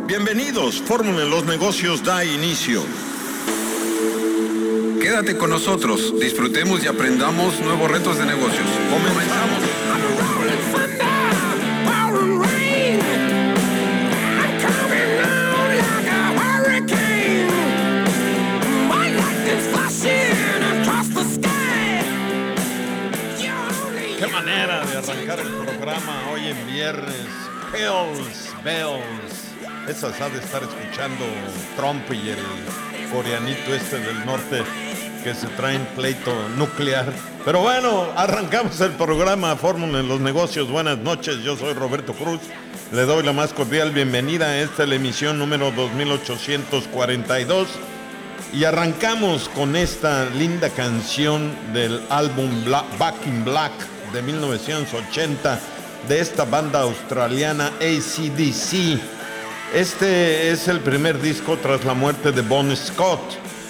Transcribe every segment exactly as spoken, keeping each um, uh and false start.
Bienvenidos, Fórmula en los Negocios da inicio. Quédate con nosotros, disfrutemos y aprendamos nuevos retos de negocios. Comenzamos. Qué manera de arrancar el programa hoy en viernes. Hells Bells. Esas ha de estar escuchando Trump y el coreanito este del norte que se traen pleito nuclear. Pero bueno, arrancamos el programa Fórmula en los Negocios. Buenas noches, yo soy Roberto Cruz. Le doy la más cordial bienvenida a esta la emisión número dos mil ochocientos cuarenta y dos. Y arrancamos con esta linda canción del álbum Black, Back in Black de mil novecientos ochenta de esta banda australiana A C D C. Este es el primer disco tras la muerte de Bon Scott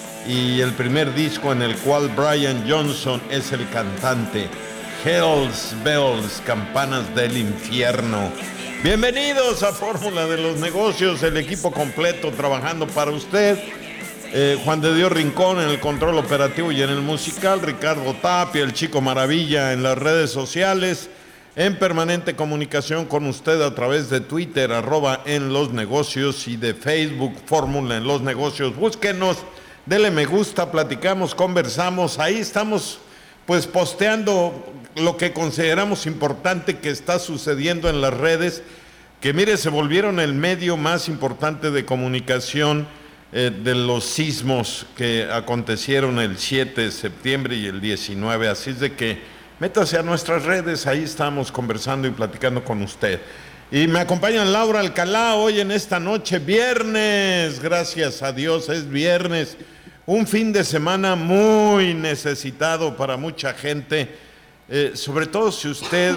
y el primer disco en el cual Brian Johnson es el cantante. Hells Bells, campanas del infierno. Bienvenidos a Fórmula de los Negocios, el equipo completo trabajando para usted. Eh, Juan de Dios Rincón en el control operativo y en el musical, Ricardo Tapia, el Chico Maravilla en las redes sociales, en permanente comunicación con usted a través de Twitter, arroba en los negocios, y de Facebook, Fórmula en los Negocios. Búsquenos, dele me gusta, platicamos, conversamos, ahí estamos pues posteando lo que consideramos importante que está sucediendo en las redes, que mire, se volvieron el medio más importante de comunicación eh, de los sismos que acontecieron el siete de septiembre y el diecinueve, así es de que métase a nuestras redes, ahí estamos conversando y platicando con usted. Y me acompaña Laura Alcalá hoy en esta noche, viernes, gracias a Dios, es viernes. Un fin de semana muy necesitado para mucha gente, eh, sobre todo si usted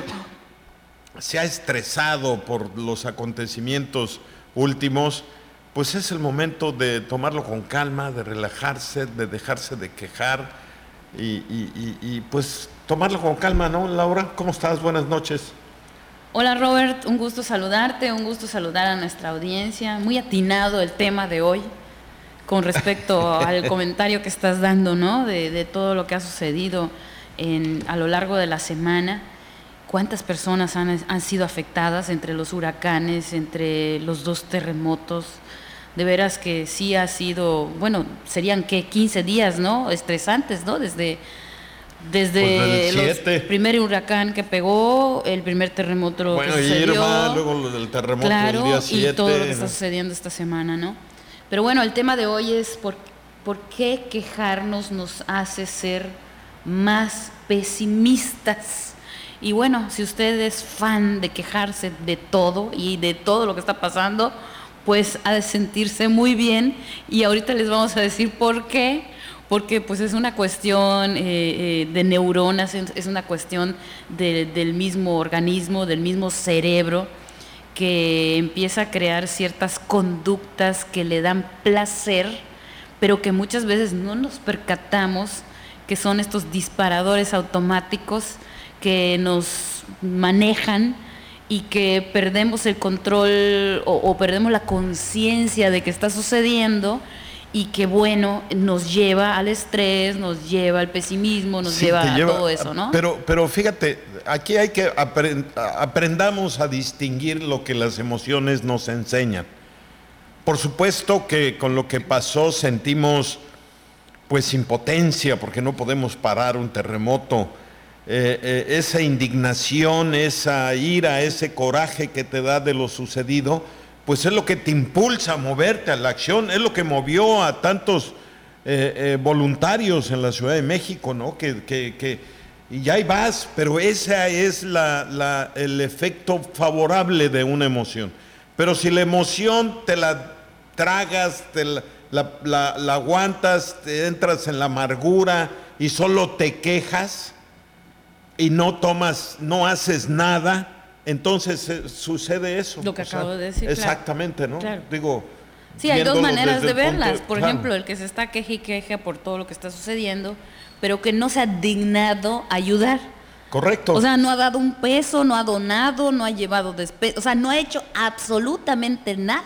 se ha estresado por los acontecimientos últimos, pues es el momento de tomarlo con calma, de relajarse, de dejarse de quejar y, y, y, y pues tomarlo con calma, ¿no, Laura? ¿Cómo estás? Buenas noches. Hola, Robert, un gusto saludarte, un gusto saludar a nuestra audiencia. Muy atinado el tema de hoy con respecto al comentario que estás dando, ¿no? De, de todo lo que ha sucedido en, a lo largo de la semana. ¿Cuántas personas han, han sido afectadas entre los huracanes, entre los dos terremotos? De veras que sí ha sido, bueno, serían que quince días, ¿no? Estresantes, ¿no? Desde... Desde pues el primer huracán que pegó, el primer terremoto bueno, que sucedió. Irma, luego el terremoto claro, del día siete. Y todo lo que está sucediendo esta semana, ¿no? Pero bueno, el tema de hoy es por, por qué quejarnos nos hace ser más pesimistas. Y bueno, si usted es fan de quejarse de todo y de todo lo que está pasando, pues ha de sentirse muy bien. Y ahorita les vamos a decir por qué. Porque pues es una cuestión eh, eh, de neuronas, es una cuestión de, del mismo organismo, del mismo cerebro, que empieza a crear ciertas conductas que le dan placer, pero que muchas veces no nos percatamos que son estos disparadores automáticos que nos manejan y que perdemos el control o, o perdemos la conciencia de que está sucediendo. Y que bueno, nos lleva al estrés, nos lleva al pesimismo, nos sí, lleva a lleva, todo eso, ¿no? Pero, pero fíjate, aquí hay que aprend, aprendamos a distinguir lo que las emociones nos enseñan. Por supuesto que con lo que pasó sentimos pues impotencia porque no podemos parar un terremoto. Eh, eh, esa indignación, esa ira, ese coraje que te da de lo sucedido, pues es lo que te impulsa a moverte a la acción, es lo que movió a tantos eh, eh, voluntarios en la Ciudad de México, ¿no? Que, que, que, y ya ahí vas, pero ese es la, la, el efecto favorable de una emoción. Pero si la emoción te la tragas, te la, la, la, la aguantas, te entras en la amargura y solo te quejas y no tomas, no haces nada, entonces eh, sucede eso. Lo que acabo sea, de decir. Exactamente, claro. ¿no? Claro. Digo, sí, hay dos maneras de verlas. Punto, por claro. ejemplo, el que se está queje y queje por todo lo que está sucediendo, pero que no se ha dignado a ayudar. Correcto. O sea, no ha dado un peso, no ha donado, no ha llevado despensa, o sea, no ha hecho absolutamente nada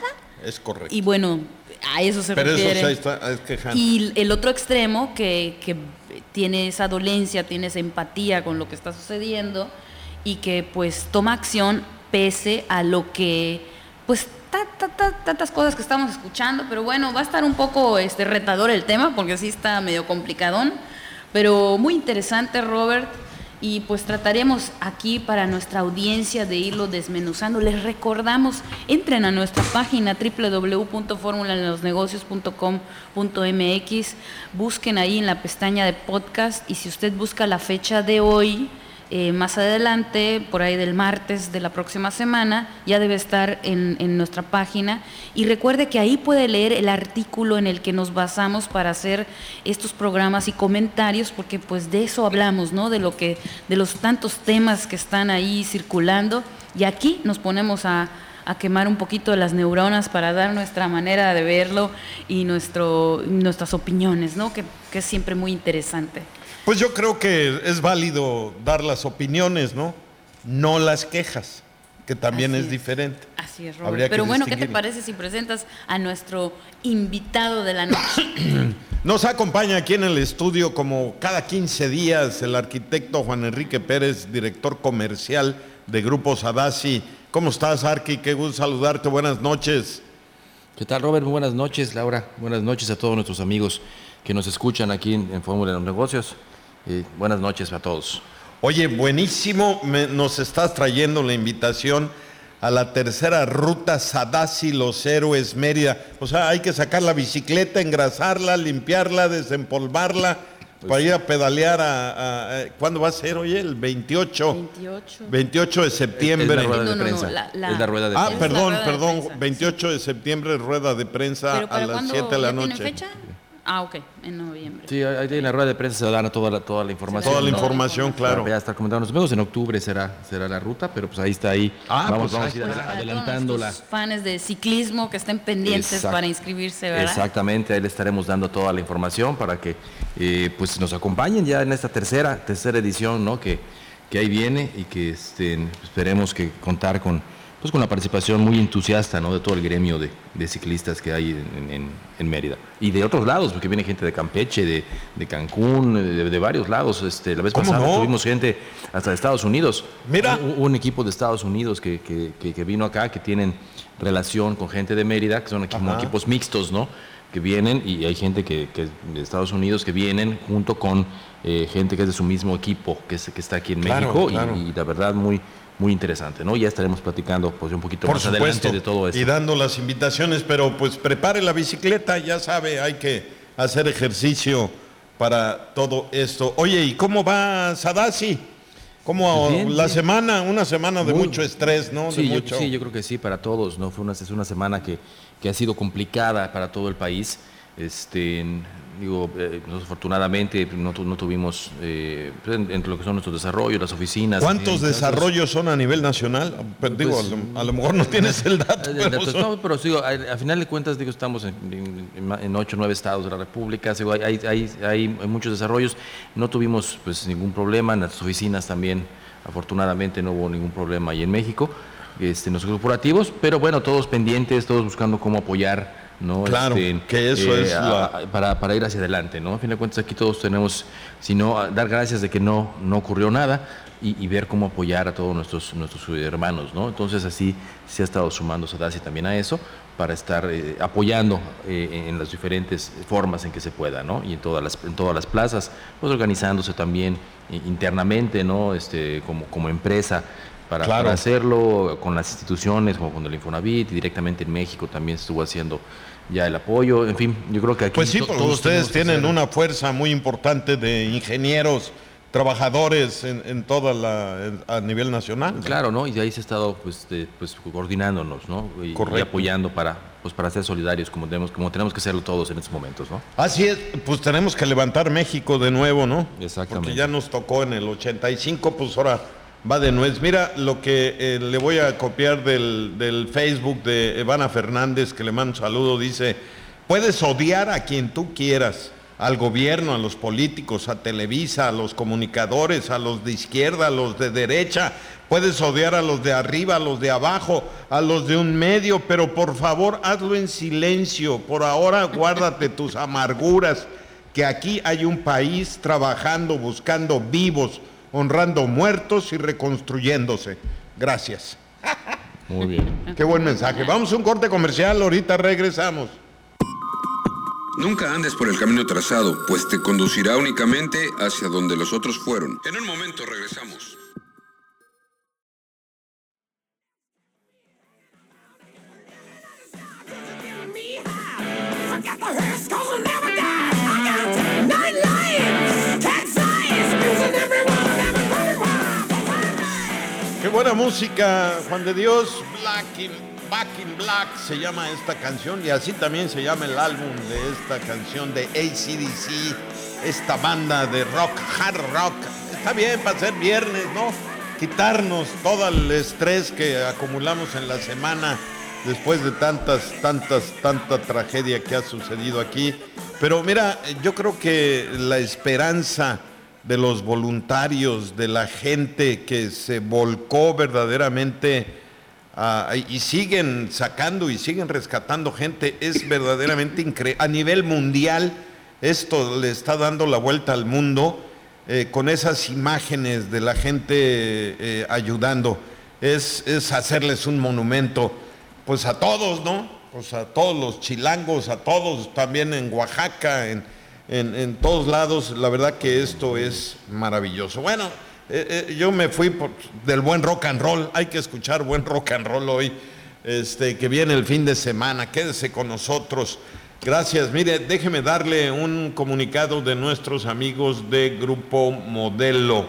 Es correcto. Y bueno, a eso se Pero refiere. eso se está es quejando. Y el otro extremo que, que tiene esa dolencia, tiene esa empatía con lo que está sucediendo y que pues toma acción pese a lo que pues ta, ta, ta, tantas cosas que estamos escuchando, pero bueno, va a estar un poco este retador el tema porque sí está medio complicadón, pero muy interesante, Robert. Y pues trataremos aquí para nuestra audiencia de irlo desmenuzando. Les recordamos, entren a nuestra página doble u doble u doble u punto fórmula de los negocios punto com punto m x, busquen ahí en la pestaña de podcast y si usted busca la fecha de hoy, eh, más adelante, por ahí del martes de la próxima semana, ya debe estar en, en nuestra página. Y recuerde que ahí puede leer el artículo en el que nos basamos para hacer estos programas y comentarios, porque pues de eso hablamos, ¿no? De lo que, de los tantos temas que están ahí circulando. Y aquí nos ponemos a, a quemar un poquito de las neuronas para dar nuestra manera de verlo y nuestro, nuestras opiniones, ¿no? Que, que es siempre muy interesante. Pues yo creo que es válido dar las opiniones, ¿no? No las quejas, que también Así es, es diferente. Así es, Robert. Habría que Pero bueno, ¿qué te distinguirlo. parece si presentas a nuestro invitado de la noche? Nos acompaña aquí en el estudio como cada quince días el arquitecto Juan Enrique Pérez, director comercial de Grupo Sadassi. ¿Cómo estás, Arqui? Qué gusto saludarte. Buenas noches. ¿Qué tal, Robert? Muy buenas noches, Laura. Buenas noches a todos nuestros amigos que nos escuchan aquí en, en Fórmula de los Negocios. Eh, buenas noches a todos. Oye, buenísimo. Me- nos estás trayendo la invitación a la tercera ruta Sadassi Los Héroes Mérida. O sea, hay que sacar la bicicleta, engrasarla, limpiarla, desempolvarla, Pues para ir a pedalear a, a- a- ¿cuándo va a ser? Oye, el veintiocho. veintiocho. veintiocho de septiembre. Es la rueda No, de no, no, prensa. la- la- Es la rueda de Ah, Es la prensa. perdón, rueda de perdón, prensa, veintiocho de septiembre, rueda de prensa ¿Pero a para las cuándo siete de la ya tienen noche. fecha? Ah, ok, en noviembre. Sí, ahí en la rueda de prensa se dan toda la, toda la información. Toda la ¿no? información, claro. Para ya estar comentando los amigos. En octubre será, será la ruta, pero pues ahí está ahí. Ah, vamos pues vamos ahí a ir está. Pues para adelantándola. todos nuestros fans de ciclismo que estén pendientes Exacto. para inscribirse, ¿verdad? Exactamente, ahí le estaremos dando toda la información para que eh, pues nos acompañen ya en esta tercera, tercera edición, ¿no? Que, que ahí viene y que este, esperemos que contar con, pues, con la participación muy entusiasta, ¿no? De todo el gremio de, de ciclistas que hay en, en, en Mérida. Y de otros lados, porque viene gente de Campeche, de, de Cancún, de, de varios lados. Este, la vez ¿Cómo pasada no? tuvimos gente hasta de Estados Unidos. Mira. Un, un equipo de Estados Unidos que, que, que, que vino acá, que tienen relación con gente de Mérida, que son equipos, Ajá. equipos mixtos, ¿no? Que vienen y hay gente que, que de Estados Unidos que vienen junto con eh, gente que es de su mismo equipo, que, es, que está aquí en Claro, México claro. Y, y la verdad muy, muy interesante, ¿no? Ya estaremos platicando pues un poquito Por más supuesto, adelante de todo esto. y dando las invitaciones, pero pues prepare la bicicleta, ya sabe, hay que hacer ejercicio para todo esto. Oye, ¿y cómo va Sadassi? ¿Cómo Bien, la bien. semana? Una semana de Muy- mucho estrés, ¿no? Sí, de yo, mucho... sí, yo creo que sí, para todos, ¿no? Fue una, es una semana que, que ha sido complicada para todo el país. Este, en- digo, eh, desafortunadamente no, tu- no tuvimos, eh, pues, en- entre lo que son nuestros desarrollos, las oficinas. ¿Cuántos entonces, desarrollos son a nivel nacional? Pues, digo, a lo, a lo mejor no tienes el dato, Eh, pero datos, son- no, pero digo, a, a final de cuentas digo, estamos en, en, en- en ocho o nueve estados de la República, digo, hay, hay, hay, hay muchos desarrollos, no tuvimos pues ningún problema, en las oficinas también, afortunadamente no hubo ningún problema ahí en México, este, en los corporativos, pero bueno, todos pendientes, todos buscando cómo apoyar, ¿no? Claro, Este, que eso es a- la- a- para, para ir hacia adelante, ¿no? A fin de cuentas aquí todos tenemos, si no, a- dar gracias de que no, no ocurrió nada y, y ver cómo apoyar a todos nuestros, nuestros hermanos, ¿no? Entonces así se ha estado sumando Sadassi también a eso para estar eh, apoyando eh, en las diferentes formas en que se pueda, ¿no? Y en todas las, en todas las plazas, pues organizándose también eh, internamente, ¿no? Este, como, como empresa. Para, Claro. para hacerlo con las instituciones, como con el Infonavit, y directamente en México también estuvo haciendo ya el apoyo. En fin, yo creo que aquí Pues sí, to- porque todos ustedes tenemos que tienen hacer- una fuerza muy importante de ingenieros, trabajadores en, en toda la, en- a nivel nacional. ¿no? Claro, ¿no? Y de ahí se ha estado pues, de- pues coordinándonos, ¿no? Y, y Correcto. apoyando para, pues, para ser solidarios como tenemos, como tenemos que serlo todos en estos momentos, ¿no? Así es, pues tenemos que levantar México de nuevo, ¿no? Exactamente. Porque ya nos tocó en el ochenta y cinco, pues ahora va de nuez. Mira lo que eh, le voy a copiar del, del Facebook de Evana Fernández, que le mando un saludo, dice, puedes odiar a quien tú quieras, al gobierno, a los políticos, a Televisa, a los comunicadores, a los de izquierda, a los de derecha. Puedes odiar a los de arriba, a los de abajo, a los de un medio, pero por favor hazlo en silencio. Por ahora guárdate tus amarguras, que aquí hay un país trabajando, buscando vivos, honrando muertos y reconstruyéndose. Gracias. Muy bien. Qué buen mensaje. Vamos a un corte comercial, ahorita regresamos. Nunca andes por el camino trazado, pues te conducirá únicamente hacia donde los otros fueron. En un momento regresamos. Qué buena música, Juan de Dios. Black in, Back in Black se llama esta canción, y así también se llama el álbum de esta canción de A C D C, esta banda de rock, hard rock. Está bien para ser viernes, ¿no? Quitarnos todo el estrés que acumulamos en la semana después de tantas, tantas, tanta tragedia que ha sucedido aquí. Pero mira, yo creo que la esperanza de los voluntarios, de la gente que se volcó verdaderamente uh, y siguen sacando y siguen rescatando gente, es verdaderamente increíble. A nivel mundial, esto le está dando la vuelta al mundo eh, con esas imágenes de la gente eh, ayudando. Es, es hacerles un monumento, pues a todos, ¿no? Pues a todos los chilangos, a todos, también en Oaxaca, en En, en todos lados. La verdad que esto es maravilloso. Bueno, eh, eh, yo me fui por, del buen rock and roll. Hay que escuchar buen rock and roll hoy, este, que viene el fin de semana. Quédese con nosotros. Gracias. Mire, déjeme darle un comunicado de nuestros amigos de Grupo Modelo.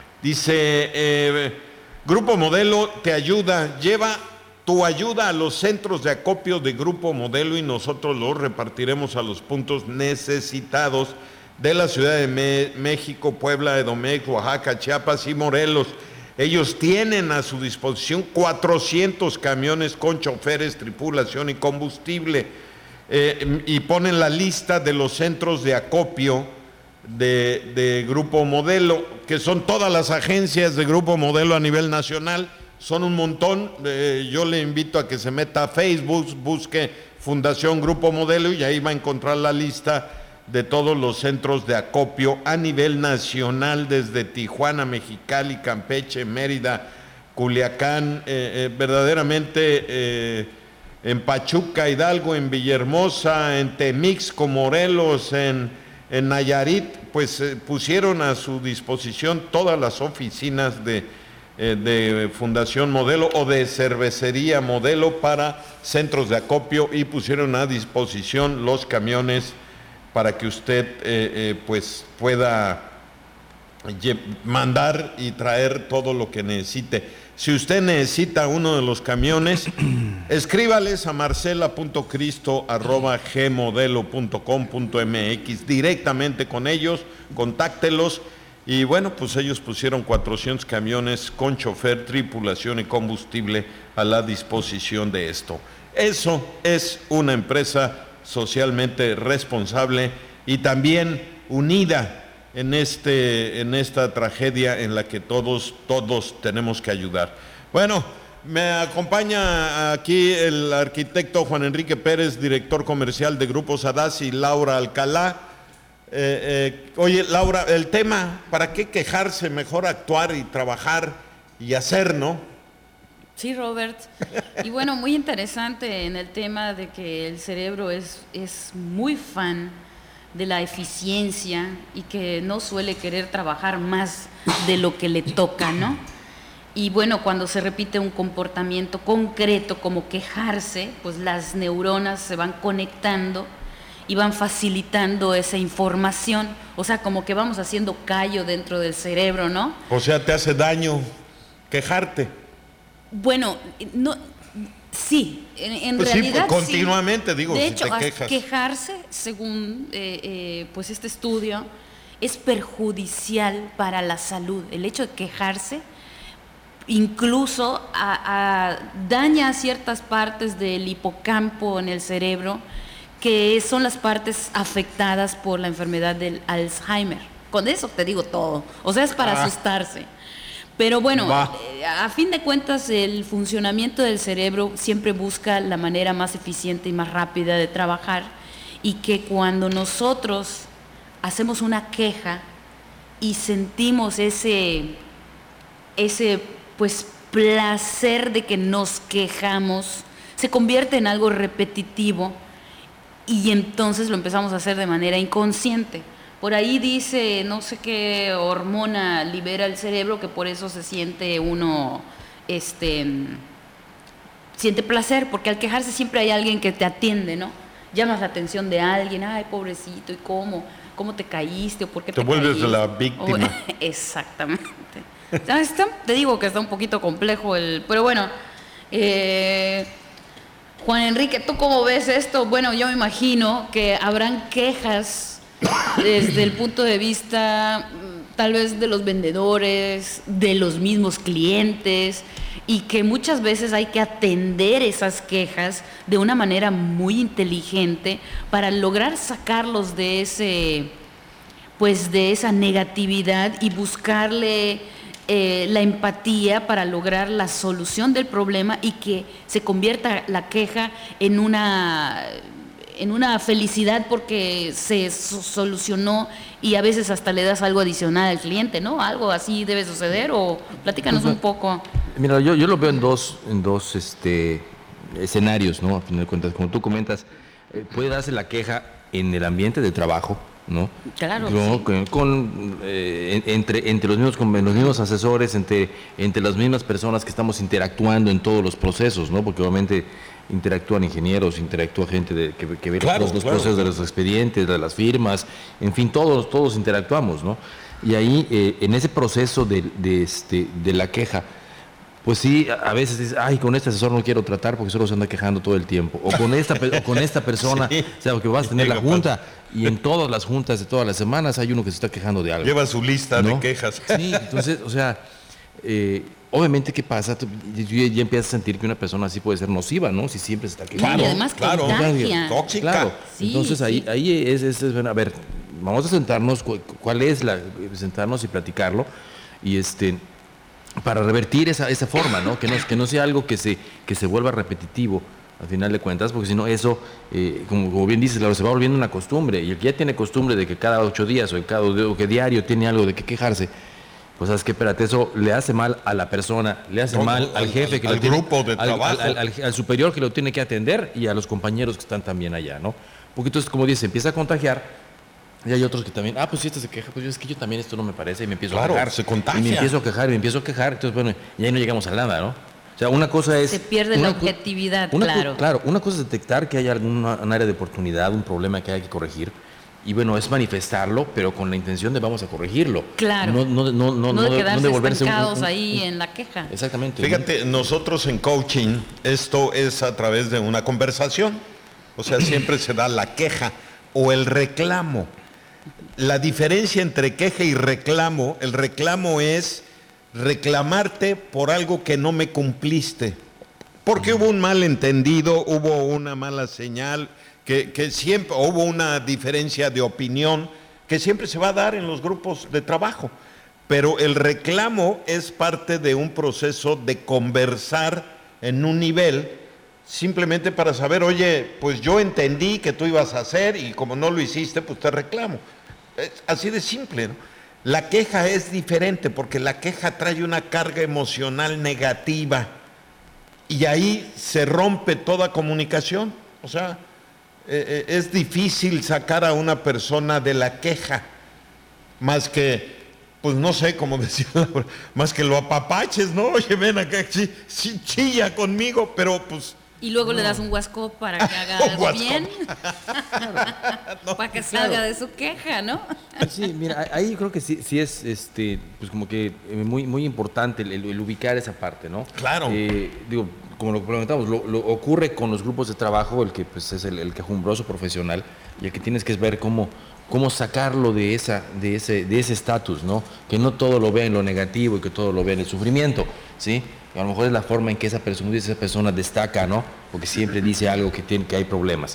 Dice, eh, Grupo Modelo te ayuda, lleva tu ayuda a los centros de acopio de Grupo Modelo y nosotros los repartiremos a los puntos necesitados de la Ciudad de Me- México, Puebla, Edomex, Oaxaca, Chiapas y Morelos. Ellos tienen a su disposición cuatrocientos camiones con choferes, tripulación y combustible, eh, y ponen la lista de los centros de acopio de, de Grupo Modelo, que son todas las agencias de Grupo Modelo a nivel nacional. Son un montón. Eh, yo le invito a que se meta a Facebook, busque Fundación Grupo Modelo y ahí va a encontrar la lista de todos los centros de acopio a nivel nacional, desde Tijuana, Mexicali, Campeche, Mérida, Culiacán, eh, eh, verdaderamente eh, en Pachuca, Hidalgo, en Villahermosa, en Temixco, Morelos, en, en Nayarit, pues eh, pusieron a su disposición todas las oficinas de de Fundación Modelo o de Cervecería Modelo para centros de acopio y pusieron a disposición los camiones para que usted eh, eh, pues pueda mandar y traer todo lo que necesite. Si usted necesita uno de los camiones, escríbales a marcela punto cristo arroba g modelo punto com punto m x directamente con ellos, contáctelos. Y bueno, pues ellos pusieron cuatrocientos camiones con chofer, tripulación y combustible a la disposición de esto. Eso es una empresa socialmente responsable y también unida en, este, en esta tragedia en la que todos, todos tenemos que ayudar. Bueno, me acompaña aquí el arquitecto Juan Enrique Pérez, director comercial de Grupo Sadasi, y Laura Alcalá. Eh, eh, oye, Laura, el tema, ¿para qué quejarse? Mejor actuar y trabajar y hacer, ¿no? Sí, Robert. Y bueno, muy interesante en el tema de que el cerebro es, es muy fan de la eficiencia y que no suele querer trabajar más de lo que le toca, ¿no? Y bueno, cuando se repite un comportamiento concreto como quejarse, pues las neuronas se van conectando y van facilitando esa información, o sea, como que vamos haciendo callo dentro del cerebro, ¿no? O sea, te hace daño quejarte. Bueno, no, sí, en, en pues realidad sí, pues continuamente, sí. digo, de si hecho, te quejas. Quejarse, según eh, eh, pues este estudio, es perjudicial para la salud. El hecho de quejarse incluso a, a, daña ciertas partes del hipocampo en el cerebro, que son las partes afectadas por la enfermedad del Alzheimer. Con eso te digo todo. O sea, es para ah. asustarse. Pero bueno, eh, a fin de cuentas, el funcionamiento del cerebro siempre busca la manera más eficiente y más rápida de trabajar, y que cuando nosotros hacemos una queja y sentimos ese, ese pues, placer de que nos quejamos, se convierte en algo repetitivo y entonces lo empezamos a hacer de manera inconsciente. Por ahí dice, no sé qué hormona libera el cerebro, que por eso se siente uno, este, siente placer, porque al quejarse siempre hay alguien que te atiende, ¿no? Llamas la atención de alguien, ay, pobrecito, ¿y cómo? ¿Cómo te caíste? ¿O por qué te, te vuelves caíste? la víctima. O, exactamente. Está, te digo que está un poquito complejo, el, pero bueno, eh, Juan Enrique, ¿tú cómo ves esto? Bueno, yo me imagino que habrán quejas desde el punto de vista tal vez de los vendedores, de los mismos clientes, y que muchas veces hay que atender esas quejas de una manera muy inteligente para lograr sacarlos de ese, pues de esa negatividad y buscarle eh, la empatía para lograr la solución del problema y que se convierta la queja en una en una felicidad porque se so- solucionó, y a veces hasta le das algo adicional al cliente, ¿no? Algo así debe suceder, o platícanos un poco. Mira, yo, yo lo veo en dos, en dos este, escenarios, ¿no? A fin de cuentas, como tú comentas, eh, puede darse la queja en el ambiente de trabajo, ¿no? Claro. ¿No? Sí. Con, con, eh, entre, entre los mismos, con los mismos asesores, entre, entre las mismas personas que estamos interactuando en todos los procesos, ¿no? Porque obviamente interactúan ingenieros, interactúa gente de, que, que ve claro, los, los claro. procesos de los expedientes, de las firmas, en fin, todos, todos interactuamos, ¿no? Y ahí, eh, en ese proceso de, de, este, de la queja, pues sí, a veces dices, ay, con este asesor no quiero tratar porque solo se anda quejando todo el tiempo. O con esta, o con esta persona, sí. O sea, porque vas a tener la junta, y en todas las juntas de todas las semanas hay uno que se está quejando de algo. Lleva su lista, ¿no?, de quejas. Sí, entonces, o sea, eh, obviamente, ¿qué pasa? Tú ya, ya empiezas a sentir que una persona así puede ser nociva, ¿no? Si siempre se está quejando. Claro, y además claro, contagia. Tóxica. Claro. Sí, entonces sí. ahí, ahí es, es, es, bueno, a ver, vamos a sentarnos, cu- cuál es la, sentarnos y platicarlo, y este, para revertir esa, esa forma, ¿no? Que no, que no sea algo que se, que se vuelva repetitivo, al final de cuentas, porque si no eso, eh, como, como bien dices, claro, se va volviendo una costumbre, y el que ya tiene costumbre de que cada ocho días o, cada, o que diario tiene algo de que quejarse, pues sabes que, espérate, eso le hace mal a la persona, le hace No, mal al, al jefe, que al lo tiene, grupo de al, trabajo, al, al, al superior que lo tiene que atender, y a los compañeros que están también allá, ¿no? Porque entonces, como dice, empieza a contagiar, y hay otros que también, ah, pues si este se queja, pues es que yo también esto no me parece, y me empiezo Claro, a quejar. se contagia. Y me empiezo a quejar, y me empiezo a quejar, entonces, bueno, y ahí no llegamos a nada, ¿no? O sea, una cosa es... Se pierde una, la objetividad, una, claro. Claro, una cosa es detectar que hay alguna un área de oportunidad, un problema que hay que corregir, y bueno, es manifestarlo, pero con la intención de vamos a corregirlo. Claro. No, no, no, no, No de quedarse no volverse un- estancados un- un- ahí en la queja. Exactamente. Fíjate, nosotros en coaching, esto es a través de una conversación. O sea, siempre se da la queja o el reclamo. La diferencia entre queja y reclamo, el reclamo es reclamarte por algo que no me cumpliste. Porque hubo un malentendido, hubo una mala señal, que, que siempre hubo una diferencia de opinión que siempre se va a dar en los grupos de trabajo. Pero el reclamo es parte de un proceso de conversar en un nivel, simplemente para saber, oye, pues yo entendí que tú ibas a hacer y como no lo hiciste, pues te reclamo. Es así de simple, ¿no? La queja es diferente porque la queja trae una carga emocional negativa y ahí se rompe toda comunicación. O sea, eh, eh, es difícil sacar a una persona de la queja, más que, pues no sé, como decía, más que lo apapaches, ¿no? Oye, ven acá, sí, sí, chilla conmigo, pero pues... Y luego no. le das un guasco para que haga algo bien, no, para que salga claro. de su queja, ¿no? Sí, mira, ahí creo que sí, sí es, este, pues como que muy, muy importante el, el ubicar esa parte, ¿no? Claro. Eh, digo, como lo comentamos, lo, lo ocurre con los grupos de trabajo, el que pues es el, el quejumbroso profesional, y el que tienes que ver cómo, cómo sacarlo de esa, de ese, de ese estatus, ¿no? Que no todo lo vea en lo negativo y que todo lo vea en el sufrimiento, ¿sí? A lo mejor es la forma en que esa persona, esa persona destaca, ¿no? Porque siempre dice algo que tiene, que hay problemas.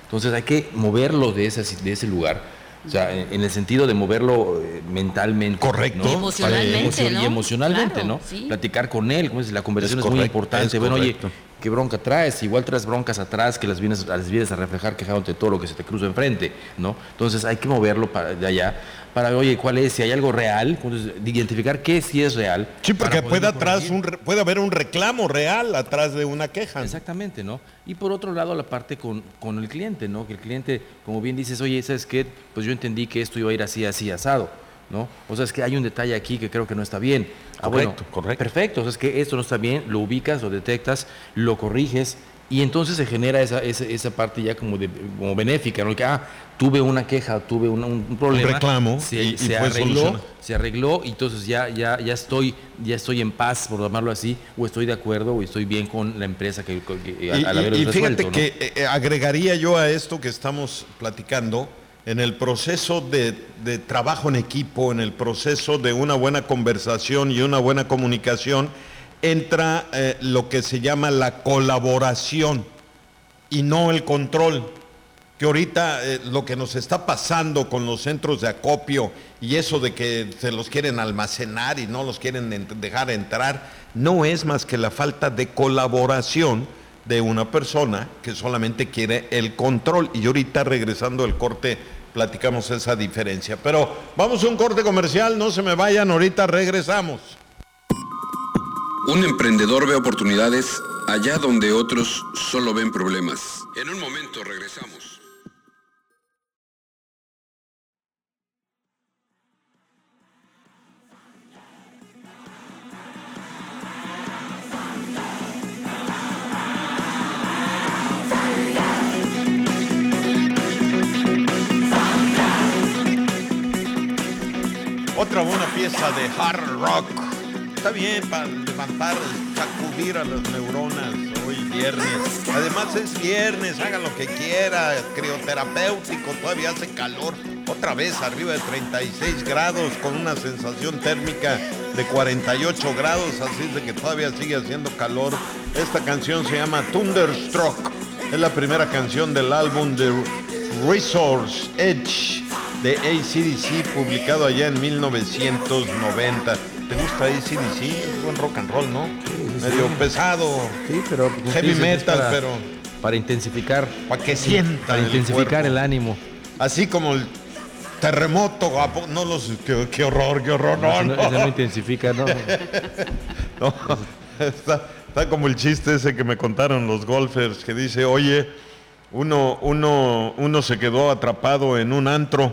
Entonces hay que moverlo de ese, de ese lugar. O sea, en, en el sentido de moverlo eh, mentalmente. Correcto. ¿no? Y emocionalmente, Para, ¿no? Y emocionalmente, Claro, ¿no? sí. Platicar con él, como es, la conversación Es es, muy correcto, importante. es Bueno, oye, correcto. ¿qué bronca traes? Igual traes broncas atrás que las vienes, las vienes a reflejar quejándote de todo lo que se te cruza enfrente, ¿no? Entonces hay que moverlo para de allá, para, oye, ¿cuál es? Si hay algo real, entonces, identificar qué sí es real. Sí, porque para puede, poderlo atrás corregir. un, re- puede haber un reclamo real atrás de una queja. Exactamente, ¿no? Y por otro lado, la parte con, con el cliente, ¿no? Que el cliente, como bien dices, oye, ¿sabes qué? Pues yo entendí que esto iba a ir así, así, asado, ¿no? O sea, es que hay un detalle aquí que creo que no está bien. Ah, Correcto, bueno, correcto. Perfecto, o sea, es que esto no está bien, lo ubicas, lo detectas, lo corriges, y entonces se genera esa, esa, esa parte ya como, de, como benéfica, ¿no? Que, ah, tuve una queja, tuve una- un, un problema. Un reclamo, Se, y- y se fue arregló, solucionado. se arregló, y entonces ya, ya, ya, estoy, ya estoy en paz, por llamarlo así, o estoy de acuerdo, o estoy bien con la empresa que, que- Y, al, al haberlo y- y fíjate resuelto, ¿no? que eh, agregaría yo a esto que estamos platicando, en el proceso de, de trabajo en equipo, en el proceso de una buena conversación y una buena comunicación, entra eh, lo que se llama la colaboración y no el control. Que ahorita eh, lo que nos está pasando con los centros de acopio y eso de que se los quieren almacenar y no los quieren ent- dejar entrar, no es más que la falta de colaboración de una persona que solamente quiere el control. Y ahorita regresando al corte platicamos esa diferencia. Pero vamos a un corte comercial, no se me vayan, ahorita regresamos. Un emprendedor ve oportunidades allá donde otros solo ven problemas. En un momento regresamos. Otra buena pieza de hard rock. Está bien para levantar, sacudir a las neuronas hoy viernes. Además es viernes, hagan lo que quiera, crioterapéutico, todavía hace calor. Otra vez arriba de treinta y seis grados con una sensación térmica de cuarenta y ocho grados, así es de que todavía sigue haciendo calor. Esta canción se llama Thunderstruck. Es la primera canción del álbum de Resource Edge de A C D C, publicado allá en mil novecientos noventa. ¿Te gusta A C D C? Es buen rock and roll, ¿no? Medio pesado, Sí, pero pues, heavy dices, es metal, para, pero para intensificar, para que sientan para el intensificar cuerpo. el ánimo. Así como el terremoto, guapo. No los... Qué, qué horror, qué horror. No, Ese no. no, ese no intensifica, ¿no? No, está, está como el chiste ese que me contaron los golfers, que dice, oye, uno, uno, uno se quedó atrapado en un antro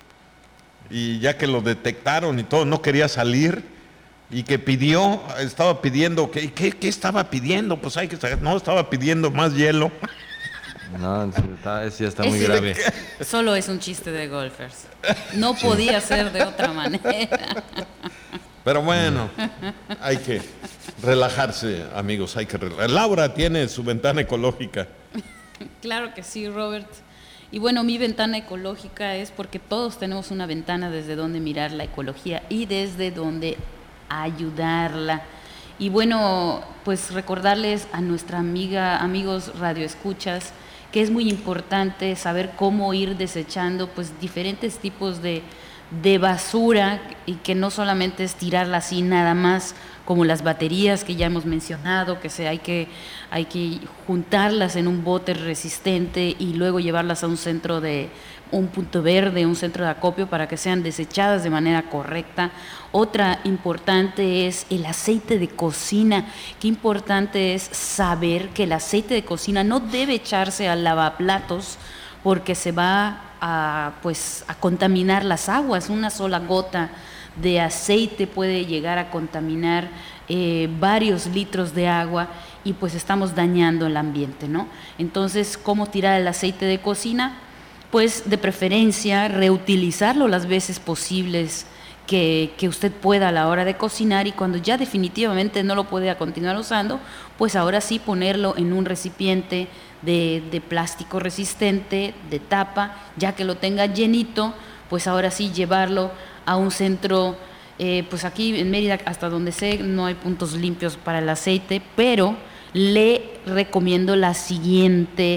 y ya que lo detectaron y todo, no quería salir y que pidió, estaba pidiendo, ¿qué, qué, qué estaba pidiendo? Pues hay que saber, no, estaba pidiendo más hielo. No, sí, está, ese ya está muy Ese grave. Solo es un chiste de golfers. No podía ser de otra manera. Pero bueno, hay que relajarse, amigos, hay que relajarse. Laura tiene su ventana ecológica. Claro que sí, Robert. Y bueno, mi ventana ecológica es porque todos tenemos una ventana desde donde mirar la ecología y desde donde ayudarla. Y bueno, pues recordarles a nuestra amiga, amigos radioescuchas, que es muy importante saber cómo ir desechando pues diferentes tipos de, de basura y que no solamente es tirarla así nada más, como las baterías que ya hemos mencionado, que se hay que hay que juntarlas en un bote resistente y luego llevarlas a un centro de un punto verde, un centro de acopio para que sean desechadas de manera correcta. Otra importante es el aceite de cocina. Qué importante es saber que el aceite de cocina no debe echarse al lavaplatos porque se va a pues a contaminar las aguas. Una sola gota de aceite puede llegar a contaminar eh, varios litros de agua y pues estamos dañando el ambiente, ¿no? Entonces, ¿cómo tirar el aceite de cocina? Pues de preferencia reutilizarlo las veces posibles que, que usted pueda a la hora de cocinar, y cuando ya definitivamente no lo puede continuar usando, pues ahora sí ponerlo en un recipiente de, de plástico resistente, de tapa, ya que lo tenga llenito, pues ahora sí llevarlo a un centro, eh, pues aquí en Mérida, hasta donde sé, no hay puntos limpios para el aceite, pero le recomiendo la siguiente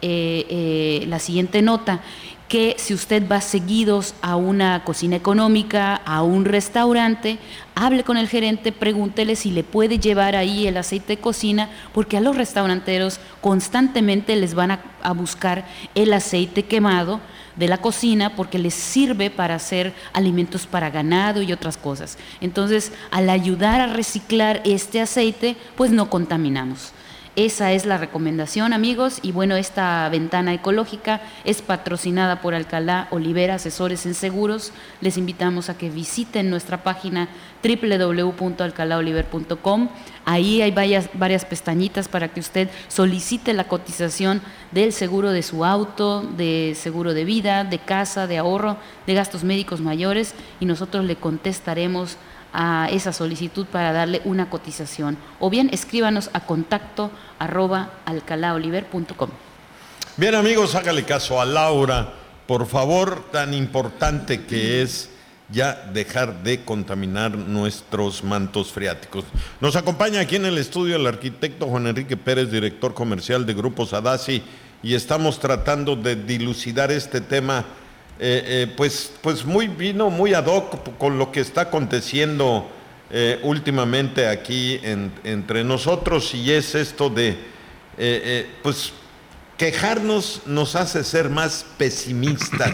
eh, eh, la siguiente nota, que si usted va seguidos a una cocina económica, a un restaurante, hable con el gerente, pregúntele si le puede llevar ahí el aceite de cocina, porque a los restauranteros constantemente les van a, a buscar el aceite quemado de la cocina porque les sirve para hacer alimentos para ganado y otras cosas. Entonces, al ayudar a reciclar este aceite, pues no contaminamos. Esa es la recomendación, amigos, y bueno, esta ventana ecológica es patrocinada por Alcalá Olivera, asesores en seguros. Les invitamos a que visiten nuestra página doble u doble u doble u punto alcalá oliver punto com. Ahí hay varias, varias pestañitas para que usted solicite la cotización del seguro de su auto, de seguro de vida, de casa, de ahorro, de gastos médicos mayores, y nosotros le contestaremos a esa solicitud para darle una cotización, o bien escríbanos a contacto arroba alcalá oliver punto com. Bien, amigos, hágale caso a Laura, por favor, tan importante que es ya dejar de contaminar nuestros mantos freáticos. Nos acompaña aquí en el estudio el arquitecto Juan Enrique Pérez, director comercial de Grupo Sadassi, y estamos tratando de dilucidar este tema. Eh, eh, pues, pues muy vino muy ad hoc con lo que está aconteciendo eh, últimamente aquí en, entre nosotros, y es esto de, eh, eh, pues, quejarnos nos hace ser más pesimistas.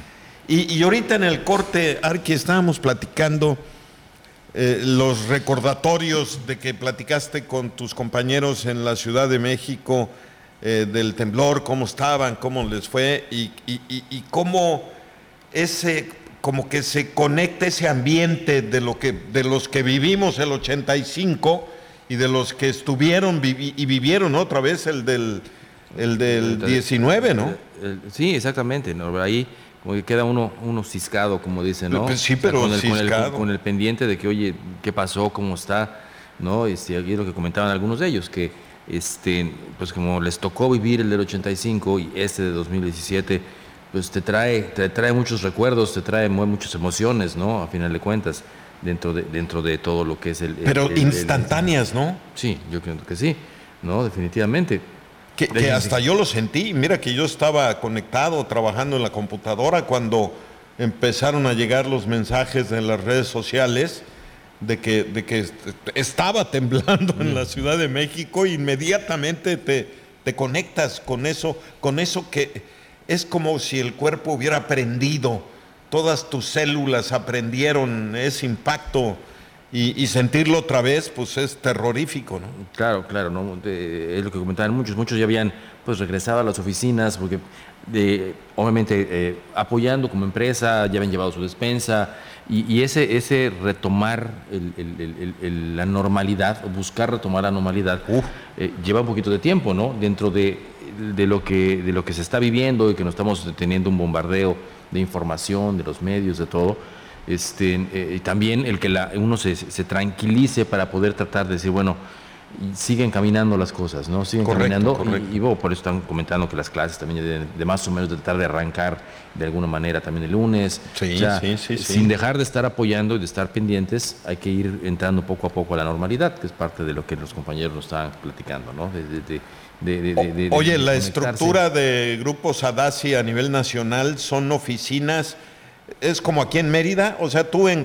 Y, y ahorita en el corte, Arqui, estábamos platicando eh, los recordatorios de que platicaste con tus compañeros en la Ciudad de México, eh, del temblor, cómo estaban, cómo les fue, y, y, y, y cómo ese, como que se conecta ese ambiente de lo que, de los que vivimos el ochenta y cinco y de los que estuvieron vivi, y vivieron otra vez el del, el del diecinueve, ¿no? El, el, sí, exactamente, ¿no? Ahí como que queda uno, uno ciscado, como dicen, ¿no? Pues sí, pero o sea, con, el, ciscado. Con, el, con el pendiente de que, oye, ¿qué pasó? ¿Cómo está? ¿No? Este, aquí es lo que comentaban algunos de ellos, que este, pues como les tocó vivir el del ochenta y cinco y este de dos mil diecisiete, pues te trae, te trae muchos recuerdos, te trae muchas emociones, ¿no? A final de cuentas, dentro de, dentro de todo lo que es el... Pero el, instantáneas, el, el, ¿no? Sí, yo creo que sí, ¿no? Definitivamente. Que, que hasta yo lo sentí. Mira que yo estaba conectado, trabajando en la computadora cuando empezaron a llegar los mensajes en las redes sociales de que, de que estaba temblando mm. en la Ciudad de México. Inmediatamente te, te conectas con eso, con eso que es como si el cuerpo hubiera aprendido, todas tus células aprendieron ese impacto. Y, y sentirlo otra vez, pues es terrorífico, ¿no? Claro, claro, ¿no? De, es lo que comentaban muchos, muchos ya habían pues regresado a las oficinas, porque de, obviamente eh, apoyando como empresa, ya habían llevado su despensa, y, y ese, ese retomar el, el, el, el, la normalidad, o buscar retomar la normalidad, eh, lleva un poquito de tiempo, ¿no? Dentro de, de, lo que, de lo que se está viviendo y que no estamos teniendo un bombardeo de información, de los medios, de todo. Este, eh, también el que la, uno se, se tranquilice para poder tratar de decir, bueno, siguen caminando las cosas, ¿no? Siguen correcto, caminando correcto. Y, y bueno, por eso están comentando que las clases también de, de más o menos de tratar de arrancar de alguna manera también el lunes. Sí, o sea, sí, sí, sin sí. dejar de estar apoyando y de estar pendientes, hay que ir entrando poco a poco a la normalidad, que es parte de lo que los compañeros nos estaban platicando, ¿no? De, de, de, de, de, de, Oye, de la estructura de Grupo Sadassi a nivel nacional son oficinas. Es como aquí en Mérida, o sea, tú en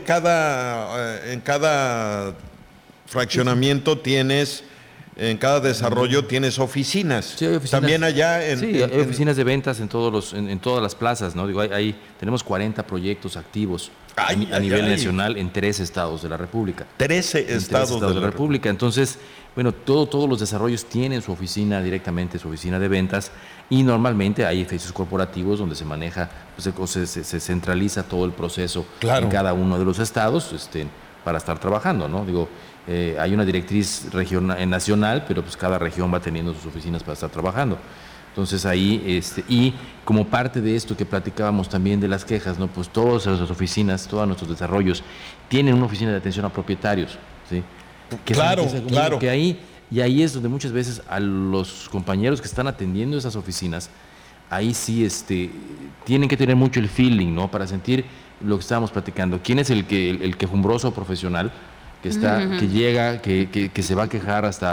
cada, en cada fraccionamiento tienes, en cada desarrollo tienes oficinas. Sí, hay oficinas. También allá en... Sí, en, hay oficinas de ventas en todos los, en, en todas las plazas, ¿no? Digo, hay, hay, tenemos cuarenta proyectos activos ay, a, a ay, nivel ay. nacional en tres estados de la República. trece estados, estados de, de la la República. Entonces, bueno, todo, todos los desarrollos tienen su oficina directamente, su oficina de ventas, y normalmente hay edificios corporativos donde se maneja, pues, se, se, se centraliza todo el proceso claro. en cada uno de los estados este, para estar trabajando, ¿no? Digo, eh, hay una directriz regional, nacional, pero pues cada región va teniendo sus oficinas para estar trabajando. Entonces ahí, este, y como parte de esto que platicábamos también de las quejas, ¿no? Pues todas las oficinas, todos nuestros desarrollos tienen una oficina de atención a propietarios, ¿sí? Que claro, son, que, claro. Que ahí, y ahí es donde muchas veces a los compañeros que están atendiendo esas oficinas, ahí sí este, tienen que tener mucho el feeling, ¿no? Para sentir lo que estábamos platicando. ¿Quién es el que el, el quejumbroso profesional que está, uh-huh. que llega, que, que, que se va a quejar hasta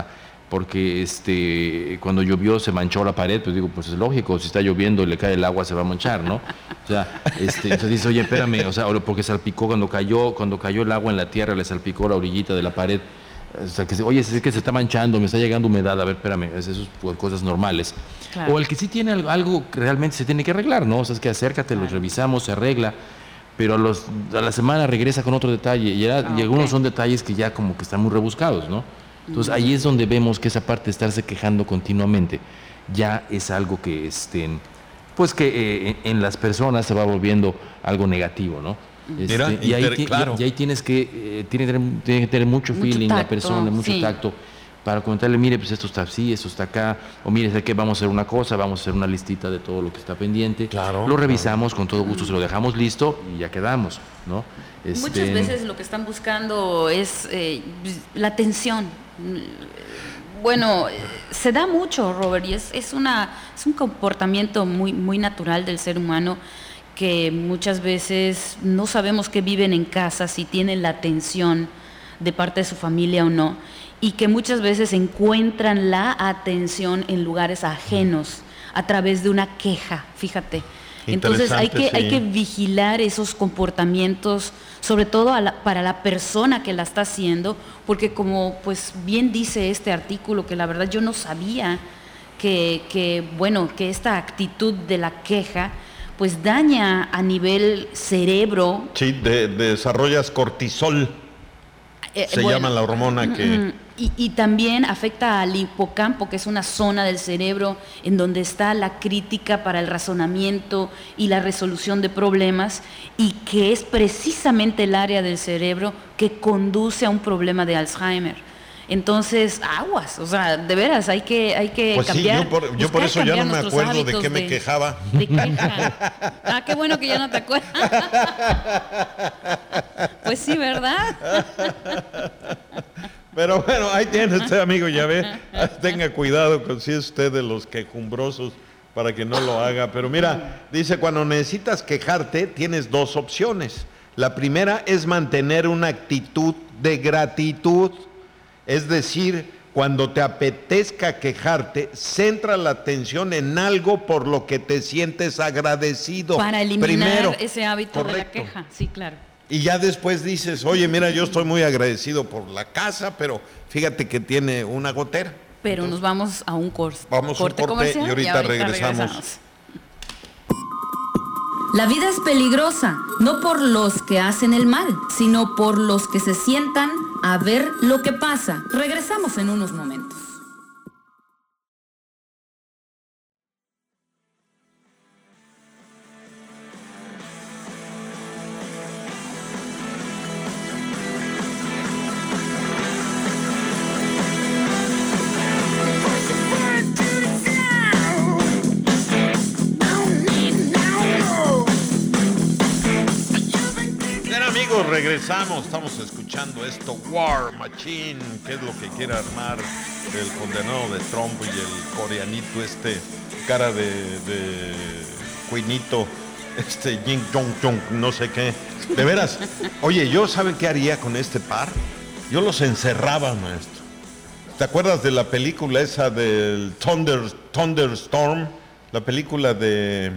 porque este, cuando llovió se manchó la pared, pues digo, pues es lógico, si está lloviendo y le cae el agua se va a manchar, ¿no? O sea, este, entonces dice, oye, espérame, o sea, porque salpicó cuando cayó, cuando cayó el agua en la tierra, le salpicó la orillita de la pared. O sea, que, oye, es que se está manchando, me está llegando humedad, a ver, espérame, esas son pues, cosas normales. Claro. O el que sí tiene algo, algo que realmente se tiene que arreglar, ¿no? O sea, es que acércate, claro. Lo revisamos, se arregla, pero a, los, a la semana regresa con otro detalle, y, era, ah, y algunos okay. son detalles que ya como que están muy rebuscados, ¿no? Entonces, uh-huh. ahí es donde vemos que esa parte de estarse quejando continuamente ya es algo que, este, pues que eh, en las personas se va volviendo algo negativo, ¿no? Este, Mira, y, ahí, claro. y, y ahí tienes que, eh, tiene, que tener, tiene que tener mucho, mucho feeling tacto, la persona, mucho sí. tacto, para comentarle, mire, pues esto está así, esto está acá, o mire, sé que vamos a hacer una cosa, vamos a hacer una listita de todo lo que está pendiente, claro, lo revisamos, claro. con todo gusto se lo dejamos listo y ya quedamos, ¿no? Este... Muchas veces lo que están buscando es eh, la atención. Bueno, se da mucho, Robert, y es, es, una, es un comportamiento muy, muy natural del ser humano, que muchas veces no sabemos que viven en casa, si tienen la atención de parte de su familia o no, y que muchas veces encuentran la atención en lugares ajenos a través de una queja, fíjate. Entonces hay que, sí. hay que vigilar esos comportamientos, sobre todo a la, para la persona que la está haciendo, porque como pues bien dice este artículo, que la verdad yo no sabía que, que bueno, que esta actitud de la queja pues daña a nivel cerebro. Sí, de, de desarrollas cortisol, eh, se bueno, llama la hormona que... Y, y también afecta al hipocampo, que es una zona del cerebro en donde está la crítica para el razonamiento y la resolución de problemas, y que es precisamente el área del cerebro que conduce a un problema de Alzheimer. Entonces, aguas, o sea, de veras, hay que, hay que pues cambiar. Sí, yo por, yo por eso ya no me acuerdo de qué me de, quejaba. De queja. Ah, qué bueno que ya no te acuerdas. Pues sí, ¿verdad? Pero bueno, ahí tiene usted, amigo, ya ve. Tenga cuidado con si es usted de los quejumbrosos para que no lo haga. Pero mira, dice, cuando necesitas quejarte, tienes dos opciones. La primera es mantener una actitud de gratitud. Es decir, cuando te apetezca quejarte, centra la atención en algo por lo que te sientes agradecido. Para eliminar Primero, ese hábito correcto. De la queja, sí, claro. Y ya después dices, oye, mira, yo estoy muy agradecido por la casa, pero fíjate que tiene una gotera. Pero Entonces, nos vamos a un cor- vamos corte, un corte y ahorita, y ahorita regresamos. regresamos. La vida es peligrosa, no por los que hacen el mal, sino por los que se sientan a ver lo que pasa. Regresamos en unos momentos. Regresamos, estamos escuchando esto, War Machine, que es lo que quiere armar el condenado de Trump y el coreanito este, cara de, de cuinito, este Jin Jong Jong, no sé qué. De veras, oye, yo ¿saben qué haría con este par? Yo los encerraba, maestro. ¿Te acuerdas de la película esa del Thunder, Thunderstorm? La película de...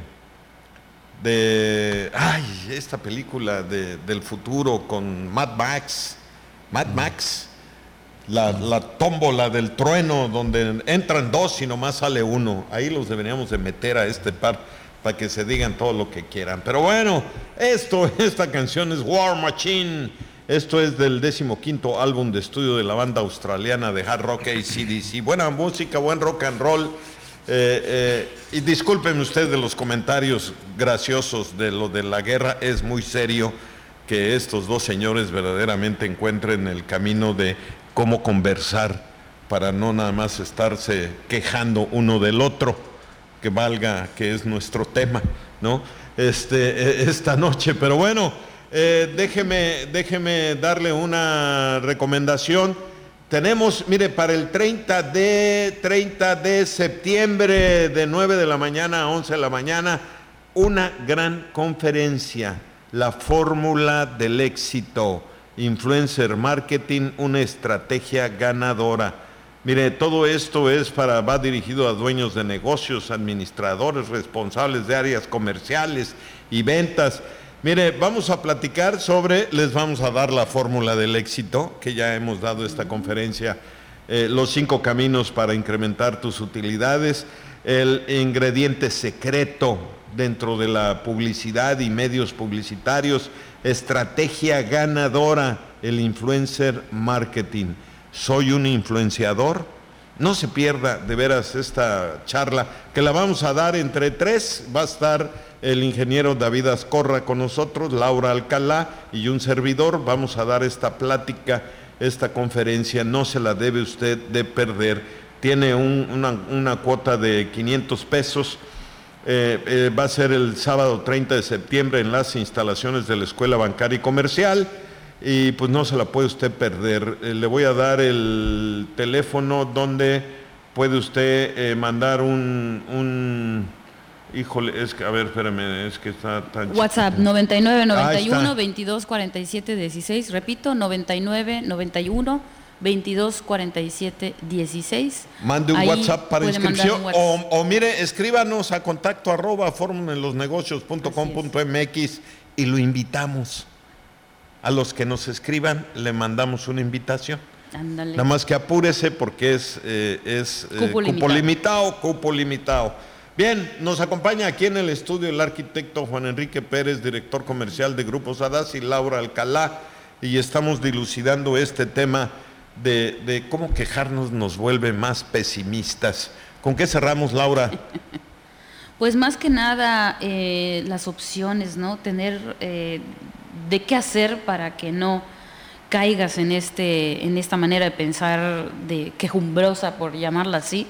de, ay, esta película de, del futuro con Mad Max, Mad Max, la, la tómbola del trueno, donde entran dos y nomás sale uno. Ahí los deberíamos de meter a este par para que se digan todo lo que quieran. Pero bueno, esto, esta canción es War Machine. Esto es del decimoquinto álbum de estudio de la banda australiana de hard rock A C D C. Buena música, buen rock and roll. Eh, eh, y discúlpenme ustedes de los comentarios graciosos de lo de la guerra. Es muy serio que estos dos señores verdaderamente encuentren el camino de cómo conversar para no nada más estarse quejando uno del otro, que valga que es nuestro tema, ¿no? Este, esta noche, pero bueno, eh, déjeme, déjeme darle una recomendación. Tenemos, mire, para el treinta de septiembre, de nueve de la mañana a once de la mañana, una gran conferencia, la fórmula del éxito, Influencer Marketing, una estrategia ganadora. Mire, todo esto es para, va dirigido a dueños de negocios, administradores, responsables de áreas comerciales y ventas. Mire, vamos a platicar sobre, les vamos a dar la fórmula del éxito, que ya hemos dado esta conferencia, eh, los cinco caminos para incrementar tus utilidades, el ingrediente secreto dentro de la publicidad y medios publicitarios, estrategia ganadora, el influencer marketing. ¿Soy un influenciador? No se pierda de veras esta charla, que la vamos a dar entre tres. Va a estar el ingeniero David Azcorra con nosotros, Laura Alcalá y un servidor. Vamos a dar esta plática, esta conferencia, no se la debe usted de perder. Tiene un, una, una cuota de quinientos pesos. Eh, eh, va a ser el sábado treinta de septiembre en las instalaciones de la Escuela Bancaria y Comercial. Y pues no se la puede usted perder. Eh, le voy a dar el teléfono donde puede usted eh, mandar un, un... Híjole, es que, a ver, espérame, es que está tan... WhatsApp, noventa y nueve, noventa y uno, veintidós, cuarenta y siete, dieciséis. Repito, noventa y nueve, noventa y uno, veintidós, cuarenta y siete, dieciséis. Mande un Ahí WhatsApp para inscripción. un WhatsApp. O, o mire, escríbanos a contacto arroba formulenlosnegocios punto com punto m x y lo invitamos. A los que nos escriban le mandamos una invitación. Ándale. Nada más que apúrese porque es, eh, es eh, Cupo cupo, limitado. limitado, cupo limitado. Bien, nos acompaña aquí en el estudio el arquitecto Juan Enrique Pérez, director comercial de Grupo Sadassi, y Laura Alcalá, y estamos dilucidando este tema de, de cómo quejarnos nos vuelve más pesimistas. ¿Con qué cerramos, Laura? Pues más que nada eh, las opciones, ¿no? Tener eh, de qué hacer para que no caigas en este, en esta manera de pensar de quejumbrosa, por llamarla así.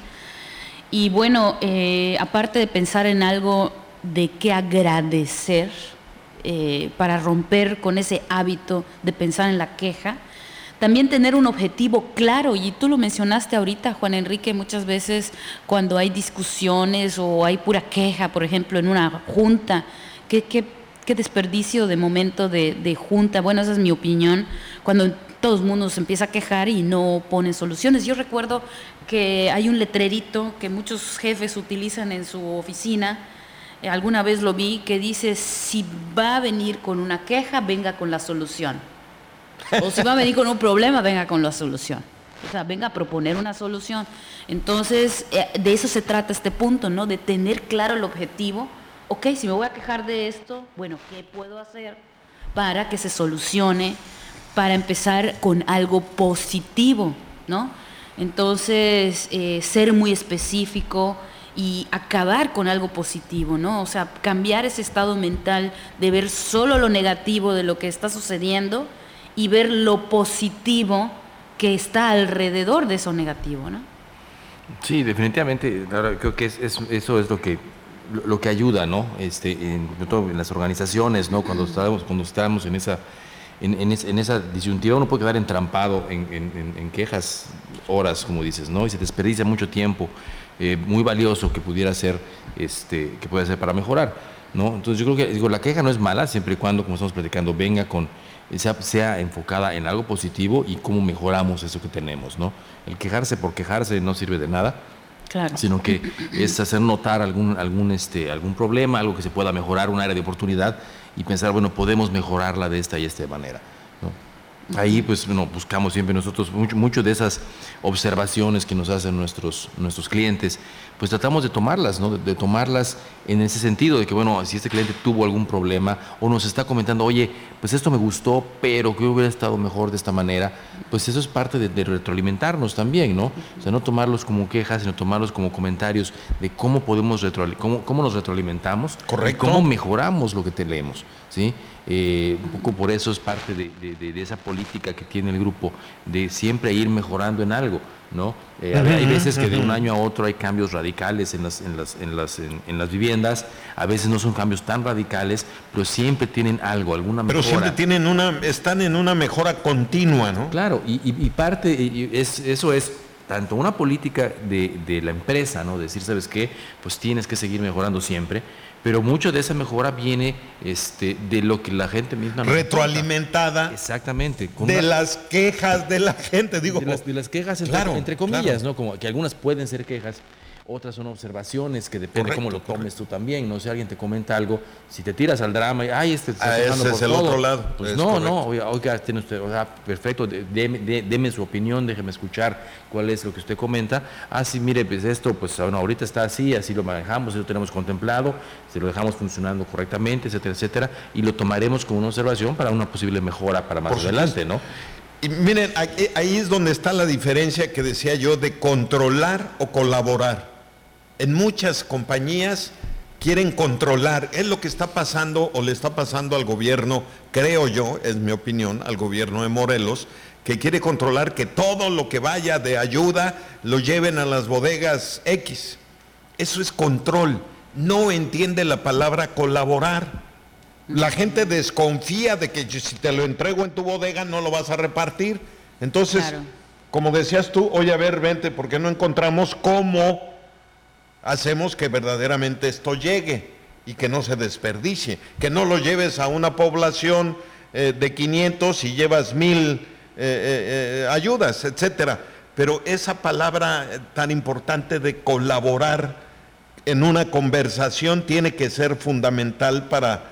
Y bueno, eh, aparte de pensar en algo de qué agradecer, eh, para romper con ese hábito de pensar en la queja, también tener un objetivo claro, y tú lo mencionaste ahorita, Juan Enrique, muchas veces cuando hay discusiones o hay pura queja, por ejemplo, en una junta, qué, qué, qué desperdicio de momento de, de junta. Bueno, esa es mi opinión, cuando todo el mundo se empieza a quejar y no ponen soluciones. Yo recuerdo que hay un letrerito que muchos jefes utilizan en su oficina, eh, alguna vez lo vi, que dice: si va a venir con una queja, venga con la solución. O si va a venir con un problema, venga con la solución. O sea, venga a proponer una solución. Entonces, eh, de eso se trata este punto, ¿no? De tener claro el objetivo. Ok, si me voy a quejar de esto, bueno, ¿qué puedo hacer para que se solucione? Para empezar con algo positivo, ¿no? Entonces, eh, ser muy específico y acabar con algo positivo, ¿no? O sea, cambiar ese estado mental de ver solo lo negativo de lo que está sucediendo y ver lo positivo que está alrededor de eso negativo, ¿no? Sí, definitivamente. Ahora, creo que es, es, eso es lo que lo, lo que ayuda, ¿no? Este, en, sobre todo en las organizaciones, ¿no? Cuando estamos, cuando estamos en esa En, en, es, en esa disyuntiva uno puede quedar entrampado en, en, en quejas horas, como dices, ¿no? Y se desperdicia mucho tiempo eh, muy valioso que pudiera ser, este, que puede ser para mejorar, ¿no? Entonces yo creo que digo, la queja no es mala siempre y cuando, como estamos platicando, venga con sea, sea enfocada en algo positivo y cómo mejoramos eso que tenemos, ¿no? El quejarse por quejarse no sirve de nada. Claro. Sino que es hacer notar algún, algún, este, algún problema, algo que se pueda mejorar, un área de oportunidad, y pensar, bueno, podemos mejorarla de esta y esta manera, ¿no? Ahí pues bueno, buscamos siempre nosotros mucho, mucho de esas observaciones que nos hacen nuestros, nuestros clientes, pues tratamos de tomarlas, ¿no? De, de tomarlas en ese sentido de que, bueno, si este cliente tuvo algún problema o nos está comentando, oye, pues esto me gustó, pero que hubiera estado mejor de esta manera, pues eso es parte de, de retroalimentarnos también, ¿no? O sea, no tomarlos como quejas, sino tomarlos como comentarios de cómo podemos retro, cómo, cómo nos retroalimentamos. Correcto. Y cómo mejoramos lo que tenemos, ¿sí? Eh, un poco por eso es parte de, de, de esa política que tiene el grupo de siempre ir mejorando en algo, ¿no? Eh, uh-huh, hay veces uh-huh. que de un año a otro hay cambios radicales en las, en las, en las, en, en las viviendas, a veces no son cambios tan radicales, pero siempre tienen algo, alguna mejora. Pero siempre tienen una, están en una mejora continua, ¿no? Claro, y, y, y parte, y es, eso es tanto una política de, de la empresa, ¿no? Decir, ¿sabes qué? Pues tienes que seguir mejorando siempre, pero mucho de esa mejora viene este, de lo que la gente misma nos retroalimentada. aporta. Exactamente. Con de una, las quejas de la gente, digo. De las, de las quejas, entre, claro, entre comillas, claro. ¿no? Como que algunas pueden ser quejas, otras son observaciones que depende correcto, cómo lo tomes correcto. Tú también, no sé, si alguien te comenta algo, si te tiras al drama y, ay, este está ah, ese por es el todo, otro lado. Pues no, correcto. no, oiga, oiga tiene usted, o sea, perfecto, deme, de, deme su opinión, déjeme escuchar cuál es lo que usted comenta. Ah, sí, mire, pues esto, pues bueno, ahorita está así, así lo manejamos, así lo tenemos contemplado, si lo dejamos funcionando correctamente, etcétera, etcétera, y lo tomaremos como una observación para una posible mejora para más por adelante, ¿no? Y miren, aquí, ahí es donde está la diferencia que decía yo de controlar o colaborar. En muchas compañías quieren controlar, es lo que está pasando o le está pasando al gobierno, creo yo, es mi opinión, al gobierno de Morelos, que quiere controlar que todo lo que vaya de ayuda lo lleven a las bodegas X. Eso es control, no entiende la palabra colaborar. La gente desconfía de que si te lo entrego en tu bodega no lo vas a repartir. Entonces, claro. como decías tú, oye, a ver, vente, porque no encontramos cómo hacemos que verdaderamente esto llegue y que no se desperdicie, que no lo lleves a una población eh, de quinientos y llevas mil eh, eh, ayudas, etcétera. Pero esa palabra tan importante de colaborar en una conversación tiene que ser fundamental para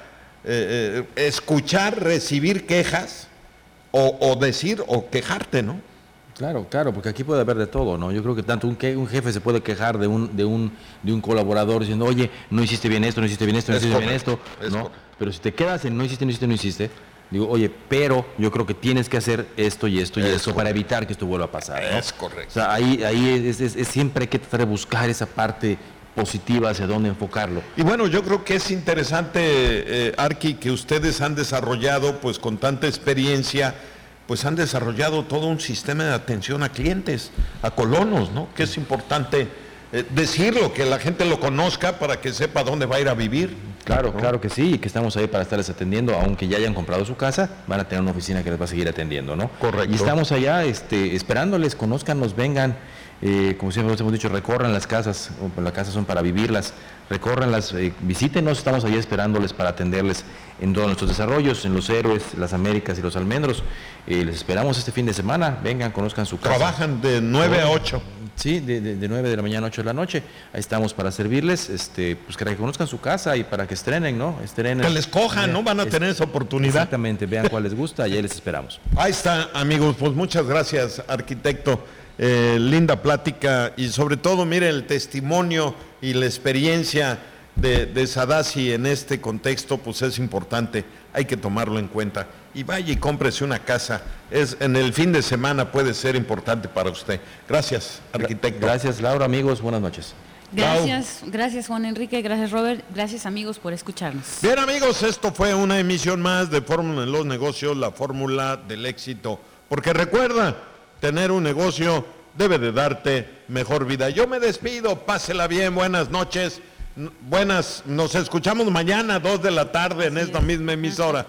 eh, eh, escuchar, recibir quejas o, o decir o quejarte, ¿no? Claro, claro, porque aquí puede haber de todo, ¿no? Yo creo que tanto un, que, un jefe se puede quejar de un, de un, de un colaborador diciendo, oye, no hiciste bien esto, no hiciste bien esto, no hiciste bien esto, ¿no? Pero si te quedas en no hiciste, no hiciste, no hiciste, digo, oye, pero yo creo que tienes que hacer esto y esto y es esto correcto. Para evitar que esto vuelva a pasar, ¿no? Es correcto. O sea, ahí, ahí es, es, es siempre hay que tratar de buscar esa parte positiva, hacia dónde enfocarlo. Y bueno, yo creo que es interesante, eh, Arqui, que ustedes han desarrollado, pues con tanta experiencia, pues han desarrollado todo un sistema de atención a clientes, a colonos, ¿no? Que es importante eh, decirlo, que la gente lo conozca para que sepa dónde va a ir a vivir. Claro, ¿no? Claro que sí, y que estamos ahí para estarles atendiendo, aunque ya hayan comprado su casa, van a tener una oficina que les va a seguir atendiendo, ¿no? Correcto. Y estamos allá este, esperándoles, conózcanos, vengan, eh, como siempre hemos dicho, recorran las casas, las casas son para vivirlas, recórranlas, eh, visítenos, estamos allá esperándoles para atenderles en todos nuestros desarrollos, en Los Héroes, Las Américas y Los Almendros. Eh, les esperamos este fin de semana, vengan, conozcan su casa. Trabajan de nueve a ocho. Sí, de, de, de nueve de la mañana a ocho de la noche. Ahí estamos para servirles, este, pues que conozcan su casa y para que estrenen, ¿no? Estrenen. Que les cojan, ¿no? Van a tener esa oportunidad. Exactamente, vean cuál les gusta y ahí les esperamos. Ahí está, amigos, pues muchas gracias, arquitecto. Eh, linda plática y sobre todo, mire, el testimonio y la experiencia de, de Sadassi en este contexto, pues es importante, hay que tomarlo en cuenta. Y vaya y cómprese una casa, es, en el fin de semana puede ser importante para usted. Gracias, arquitecto. Gracias, Laura, amigos, buenas noches. Gracias, gracias Juan Enrique, gracias Robert, gracias amigos por escucharnos. Bien amigos, esto fue una emisión más de Fórmula en los Negocios, la fórmula del éxito. Porque recuerda, tener un negocio debe de darte mejor vida. Yo me despido, pásela bien, buenas noches, buenas, nos escuchamos mañana, dos de la tarde en esta misma emisora.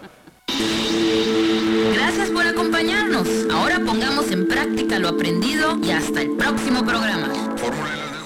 Gracias por acompañarnos. Ahora pongamos en práctica lo aprendido y hasta el próximo programa. Fórmula